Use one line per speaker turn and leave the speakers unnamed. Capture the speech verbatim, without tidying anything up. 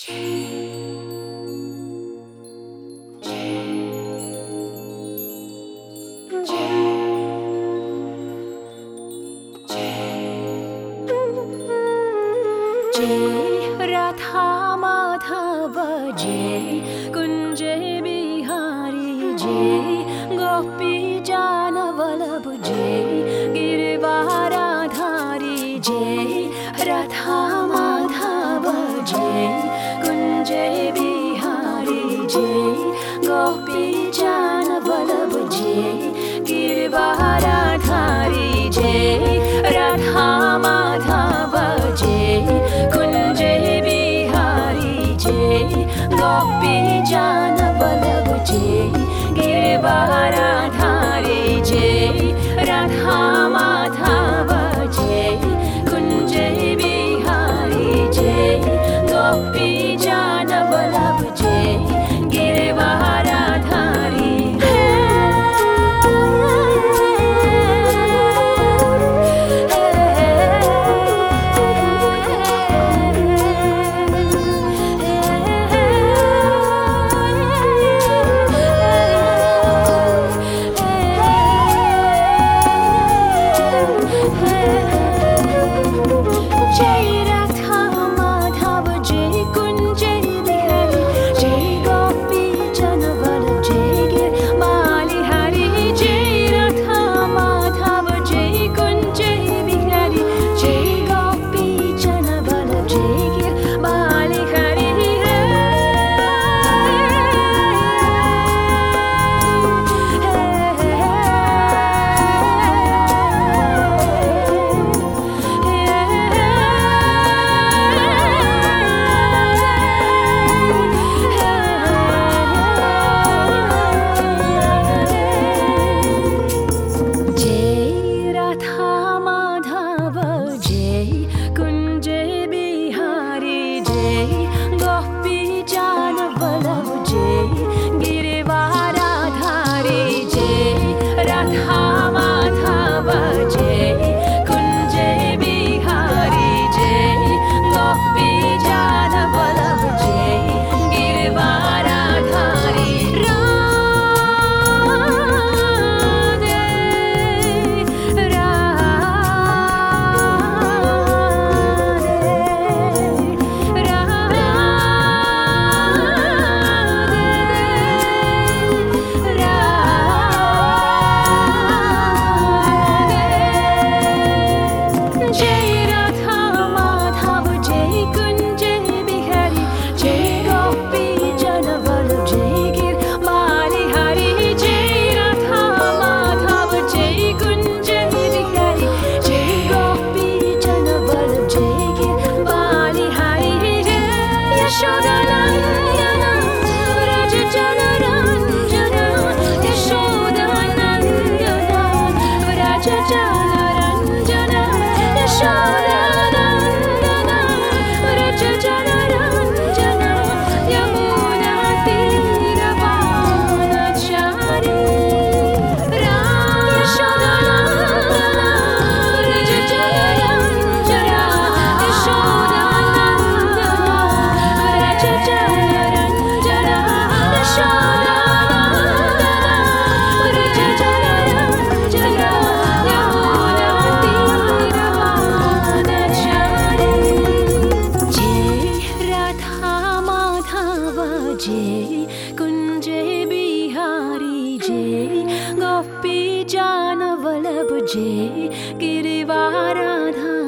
जय राधा माधव जय कुंज बिहारी जय गोपी जान वल्लभ जय गिरिवाराधारी जय राधा माधव जय कुंज बिहारी जय गोपी जान वल्लभ जय गिरिवाराधारी जय राधा माधव जय कुंज बिहारी जय गोपी जान वल्लभ जय गिरिवाराधारी जय राधा माधव जय कुंज बिहारी जय गोपी जान वल्लभ जय गिरिवाराधारी कुंज बिहारी जय गोपी जान वल्लभ जय गिरिवाराधारी।